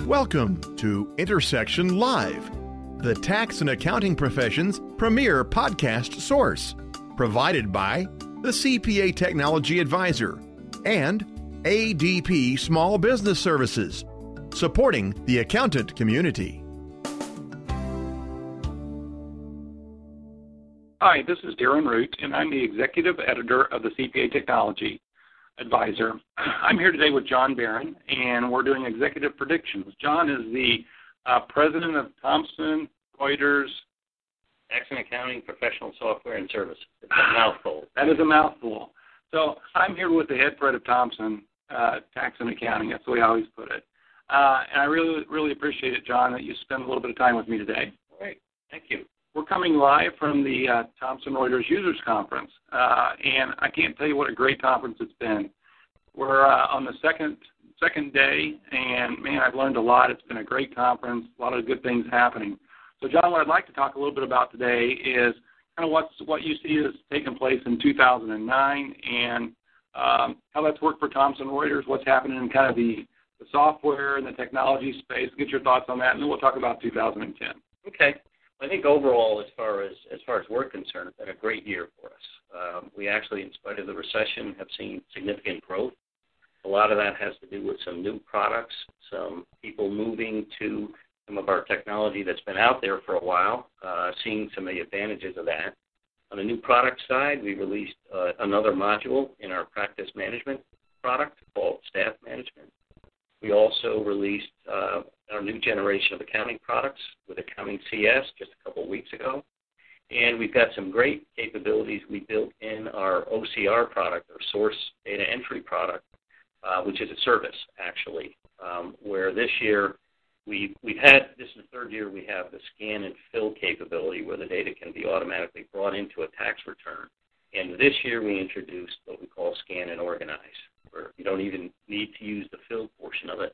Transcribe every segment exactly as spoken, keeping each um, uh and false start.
Welcome to Intersection Live, the tax and accounting profession's premier podcast source, provided by the C P A Technology Advisor and A D P Small Business Services, supporting the accountant community. Hi, this is Darren Root, and I'm the executive editor of the C P A Technology Advisor. I'm here today with John Barron, and we're doing executive predictions. John is the uh, president of Thomson Reuters Tax and Accounting Professional Software and Services. It's a mouthful. That is a mouthful. So I'm here with the head Fred of Thomson uh, Tax and Accounting. That's the way I always put it. Uh, and I really, really appreciate it, John, that you spend a little bit of time with me today. Great. Thank you. We're coming live from the uh, Thomson Reuters Users Conference, uh, and I can't tell you what a great conference it's been. We're uh, on the second second day, and, man, I've learned a lot. It's been a great conference, a lot of good things happening. So, John, what I'd like to talk a little bit about today is kind of what's, what you see has taken place in two thousand nine and um, how that's worked for Thomson Reuters, what's happening in kind of the, the software and the technology space. Get your thoughts on that, and then we'll talk about two thousand ten. Okay. I think overall, as far as as far as we're concerned, it's been a great year for us. Um, we actually, in spite of the recession, have seen significant growth. A lot of that has to do with some new products, some people moving to some of our technology that's been out there for a while, uh, seeing some of the advantages of that. On the new product side, we released uh, another module in our practice management product called Staff Management. We also released uh, our new generation of accounting products with Accounting C S just a couple of weeks ago. And we've got some great capabilities we built in our O C R product, our Source Data Entry product, uh, which is a service, actually, um, where this year we've, we've had, this is the third year we have the scan and fill capability where the data can be automatically brought into a tax return. And this year we introduced what we call Scan and Organize, where you don't even need to use the fill portion of it.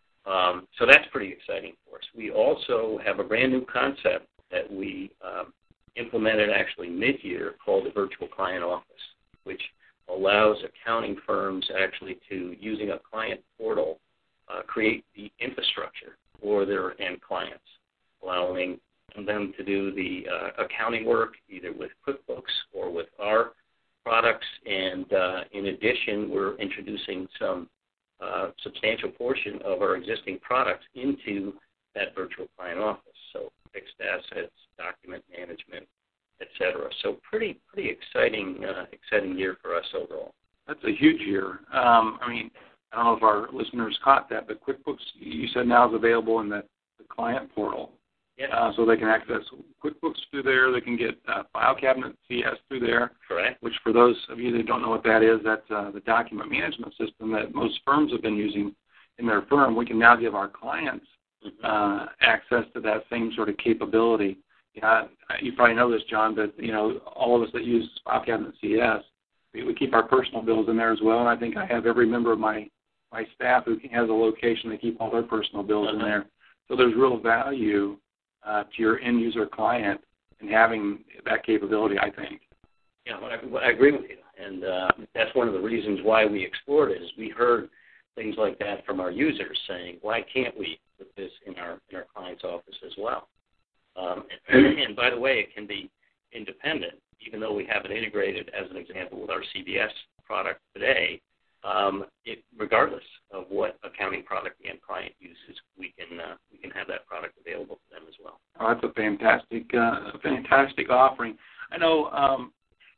Um, so that's pretty exciting for us. We also have a brand new concept that we um, implemented actually mid-year called the Virtual Client Office, which allows accounting firms actually to, using a client portal, uh, create the infrastructure for their end clients, allowing them to do the uh, accounting work either with QuickBooks or with our products. And uh, in addition, we're introducing some uh, substantial portion of our existing products into that virtual client office. So fixed assets, document management, et cetera. So pretty, pretty exciting, uh, exciting year for us overall. That's a huge year. Um, I mean, I don't know if our listeners caught that, but QuickBooks, you said now is available in the, the client portal. Yeah. Uh, so they can access QuickBooks through there. They can get uh, File Cabinet C S through there. Correct. Which, for those of you that don't know what that is, that's uh, the document management system that most firms have been using in their firm. We can now give our clients mm-hmm. uh, access to that same sort of capability. Yeah, you probably know this, John, but you know all of us that use File Cabinet C S, we, we keep our personal bills in there as well. And I think I have every member of my my staff who has a location to keep all their personal bills uh-huh. in there. So there's real value Uh, to your end user client and having that capability, I think. Yeah, I, I agree with you, and uh, that's one of the reasons why we explored it. Is we heard things like that from our users saying, "Why can't we put this in our in our client's office as well?" Um, and, and by the way, it can be independent, even though we have it integrated, as an example, with our C B S product today. Um, it, regardless of what accounting product the end client uses, we can uh, we can have that product available to them as well. Oh, that's a fantastic, uh, fantastic offering. I know. Um,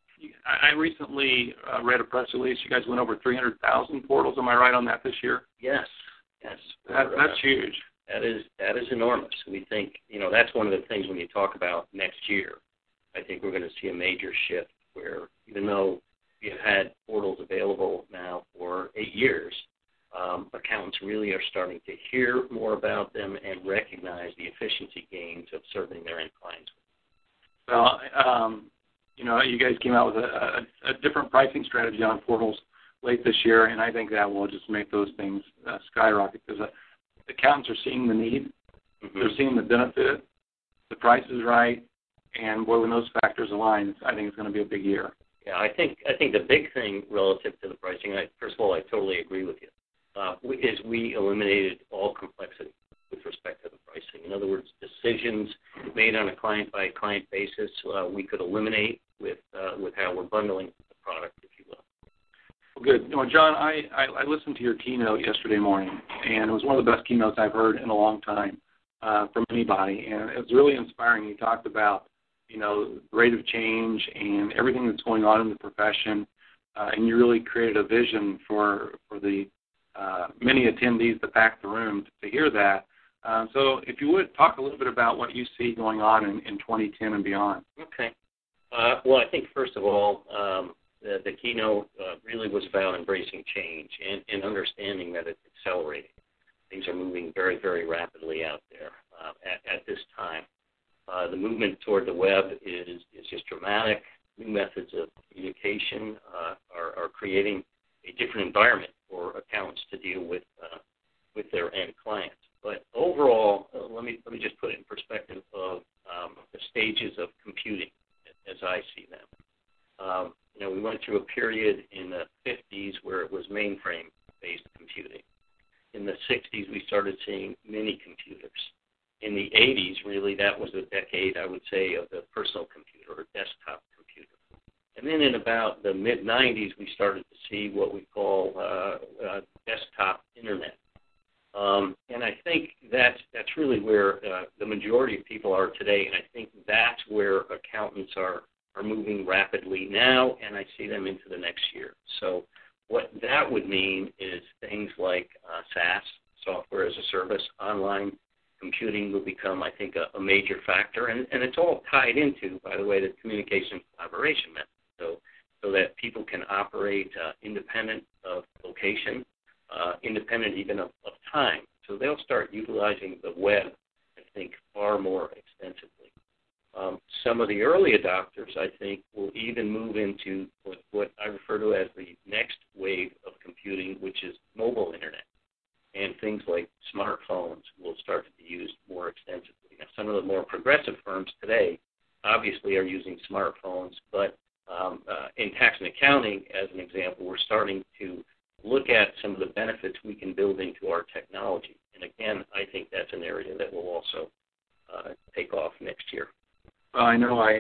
I recently uh, read a press release. You guys went over three hundred thousand portals. Am I right on that this year? Yes. Yes. That, that's uh, huge. That is that is enormous. We think you know that's one of the things when you talk about next year. I think we're going to see a major shift where even though we've had portals available now for eight years. Um, accountants really are starting to hear more about them and recognize the efficiency gains of serving their end clients. Well, um, you know, you guys came out with a, a, a different pricing strategy on portals late this year, and I think that will just make those things uh, skyrocket because uh, accountants are seeing the need, mm-hmm. they're seeing the benefit, the price is right, and boy, when those factors align, I think it's going to be a big year. Yeah, I think I think the big thing relative to the pricing, I, first of all, I totally agree with you, uh, is we eliminated all complexity. In other words, decisions made on a client-by-client basis, uh, we could eliminate with uh, with how we're bundling the product, if you will. Well, good. You know, John, I, I, I listened to your keynote yesterday morning, and it was one of the best keynotes I've heard in a long time uh, from anybody, and it was really inspiring. You talked about, you know, the rate of change and everything that's going on in the profession, uh, and you really created a vision for for the uh, many attendees that packed the room to, to hear that. Uh, so if you would, talk a little bit about what you see going on in, in twenty ten and beyond. Okay. Uh, well, I think, first of all, um, the, the keynote uh, really was about embracing change and, and understanding that it's accelerating. Things are moving very, very rapidly out there uh, at, at this time. Uh, the movement toward the web is, is just dramatic. New methods of communication uh, are, are creating a different environment for accountants to deal with uh, with their end clients. But overall, uh, let me let me just put it in perspective of um, the stages of computing as I see them. Um, you know, we went through a period in the fifties where it was mainframe-based computing. In the sixties, we started seeing mini computers. In the eighties, really, that was the decade, I would say, of the personal computer or desktop computer. And then in about the mid nineties, we started to see what we call uh, uh, desktop internet. Um, and I think that's, that's really where uh, the majority of people are today, and I think that's where accountants are, are moving rapidly now, and I see them into the next year. So what that would mean is things like uh, SaaS, software as a service, online computing will become, I think, a, a major factor, and, and it's all tied into, by the way, the communication collaboration method, so, so that people can operate uh, independent of location, uh, independent even of, of time. So they'll start utilizing the web, I think, far more extensively. Um, some of the early adopters, I think, will even move into what, what I refer to as the next wave of computing, which is mobile internet. And things like smartphones will start to be used more extensively. Now, some of the more progressive firms today obviously are using smartphones, but um, uh, in tax and accounting, as an example, we're starting to look at some of the benefits we can build into our technology. And again, I think that's an area that will also uh, take off next year. Well, I know I,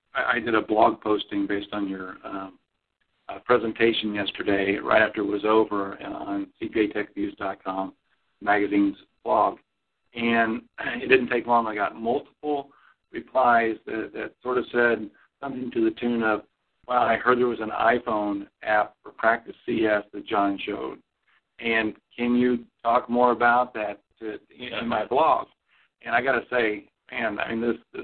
I did a blog posting based on your um, uh, presentation yesterday, right after it was over on C P A Tech Views dot com magazine's blog. And it didn't take long. I got multiple replies that, that sort of said something to the tune of, wow, I heard there was an iPhone app for Practice C S that John showed. And can you talk more about that to, in my blog? And I got to say, man, I mean, this, this,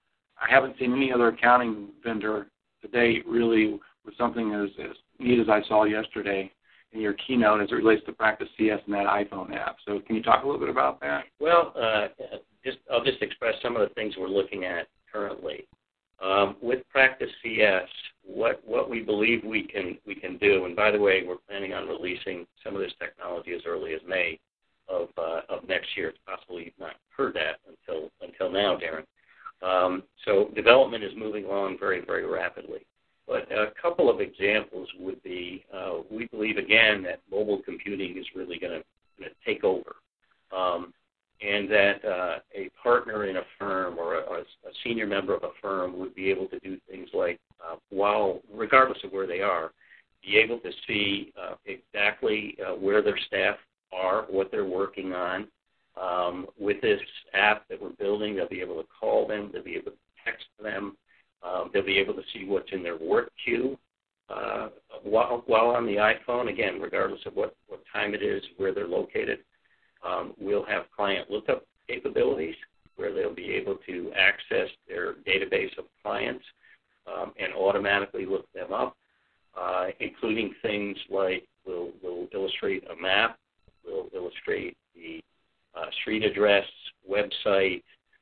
I haven't seen any other accounting vendor to date really with something as, as neat as I saw yesterday in your keynote as it relates to Practice C S and that iPhone app. So can you talk a little bit about that? Well, uh, just I'll just express some of the things we're looking at currently. Um, with Practice C S, what, what we believe we can we can do, and by the way, we're planning on releasing some of this technology as early as May of uh, of next year. It's possible you've not heard that until until now, Darren. Um, so development is moving along very, very rapidly. But a couple of examples would be, uh, we believe, again, that mobile computing is really going to take over. Um, and that uh, a partner in a firm or a, a senior member of a firm would be able to do things like, uh, while, regardless of where they are, be able to see uh, exactly uh, where their staff are, what they're working on. Um, with this app that we're building, they'll be able to call them, they'll be able to text them, um, they'll be able to see what's in their work queue uh, while, while on the iPhone, again, regardless of what, what time it is, where they're located. Um, we'll have client lookup capabilities where they'll be able to access their database of clients um, and automatically look them up, uh, including things like we'll, we'll illustrate a map, we'll illustrate the uh, street address, website,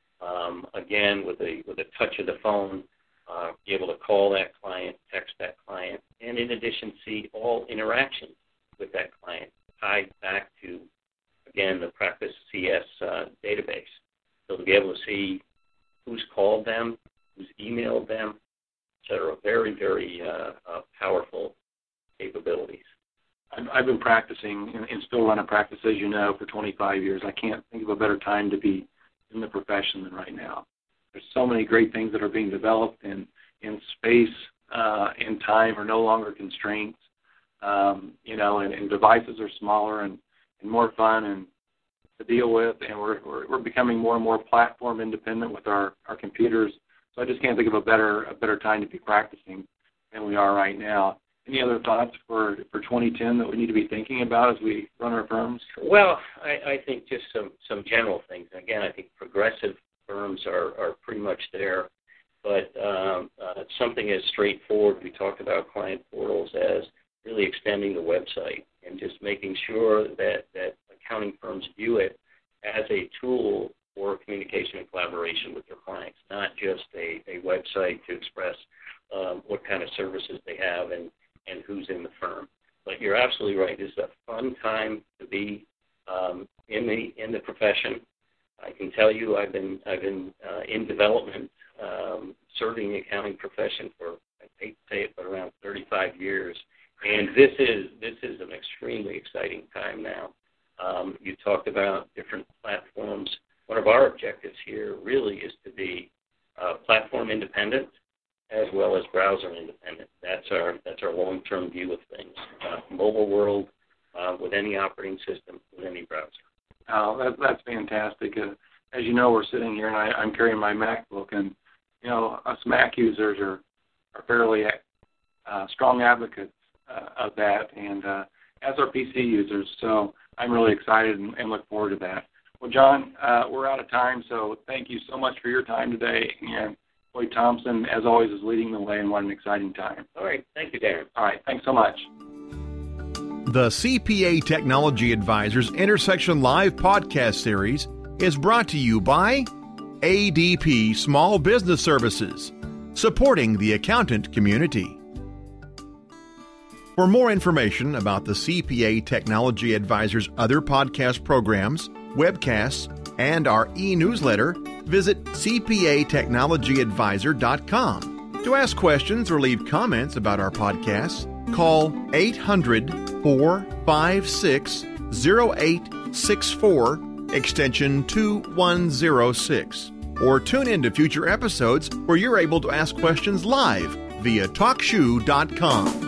um, again, with a, with a touch of the phone, uh, be able to call that client, text that client, and in addition, see all interactions with that client tied back to, again, the Practice C S uh, database. So to be able to see who's called them, who's emailed them, et cetera. Very, very uh, uh, powerful capabilities. I've been practicing and still run a practice, as you know, for twenty-five years. I can't think of a better time to be in the profession than right now. There's so many great things that are being developed, and in space uh, and time are no longer constraints. Um, you know, and, and devices are smaller and, and more fun and to deal with, and we're, we're we're becoming more and more platform independent with our, our computers. So I just can't think of a better a better time to be practicing than we are right now. Any other thoughts for, for twenty ten that we need to be thinking about as we run our firms? Well, I, I think just some, some general things. Again, I think progressive firms are, are pretty much there, but um, uh, something as straightforward, we talked about client portals, as really extending the website and just making sure that, that accounting firms view it as a tool for communication and collaboration with their clients, not just a, a website to express um, what kind of services they have and, and who's in the firm. But you're absolutely right. This is a fun time to be um, in the in the profession. I can tell you I've been I've been uh, in development, um, serving the accounting profession for, I hate to say it, but around thirty-five years. And this is this is an extremely exciting time now. Um, you talked about different platforms. One of our objectives here really is to be uh, platform independent as well as browser independent. That's our that's our long-term view of things. Uh, mobile world uh, with any operating system, with any browser. Oh, that, that's fantastic. Uh, as you know, we're sitting here, and I, I'm carrying my MacBook, and you know, us Mac users are are fairly uh, strong advocates Uh, of that, and uh, as are P C users, so I'm really excited and, and look forward to that. Well, John, uh, we're out of time, so thank you so much for your time today, and Boyd Thompson, as always, is leading the way, and what an exciting time. All right, thank you, Darren. All right, thanks so much. The C P A Technology Advisors Intersection Live podcast series is brought to you by A D P Small Business Services, supporting the accountant community. For more information about the C P A Technology Advisors' other podcast programs, webcasts, and our e-newsletter, visit c p a technology advisor dot com. To ask questions or leave comments about our podcasts, call eight hundred, four five six, zero eight six four, extension two one zero six, or tune in to future episodes where you're able to ask questions live via talk shoe dot com.